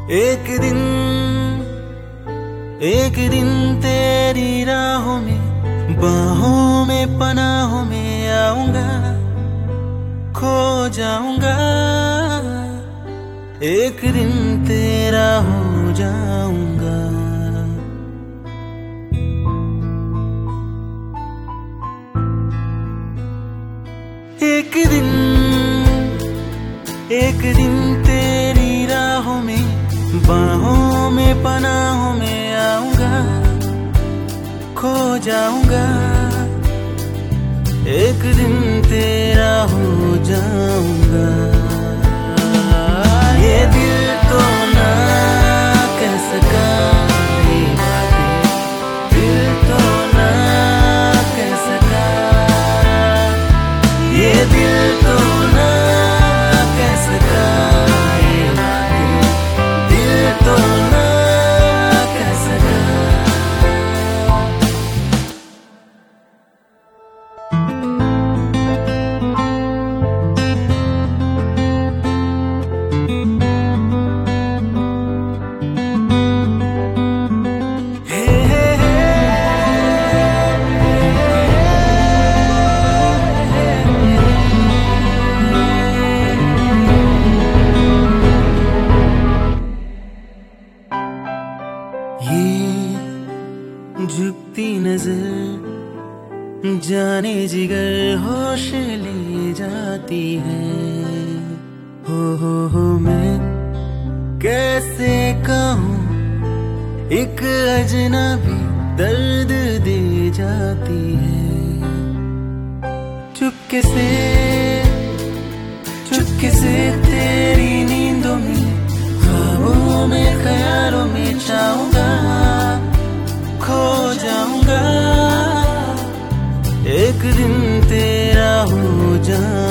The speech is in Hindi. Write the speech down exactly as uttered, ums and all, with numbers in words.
एक दिन एक दिन तेरी राहों में, बाहों में, पनाहों में आऊंगा, खो जाऊंगा। एक दिन तेरा हो जाऊंगा। एक दिन एक दिन तेरी राहों में, बाहों में, पनाहों में आऊंगा, खो जाऊंगा। एक दिन तेरा हो जाऊंगा। ये दिल तो ना कह सका ये बातें, दिल तो ना कह सका। ये दिल तो ना कह सका ये बातें, दिल तो ना कह सका। झुकती नजर जाने जिगर होश ले जाती है। हो हो हो मैं कैसे कहूँ, एक अजनबी दर्द दे जाती है। चुपके से चुपके से तेरी नींदों में, ख्वाबों में, ख्यालों में चाहूंगा, खो जाऊंगा। एक दिन तेरा हो जाऊंगा।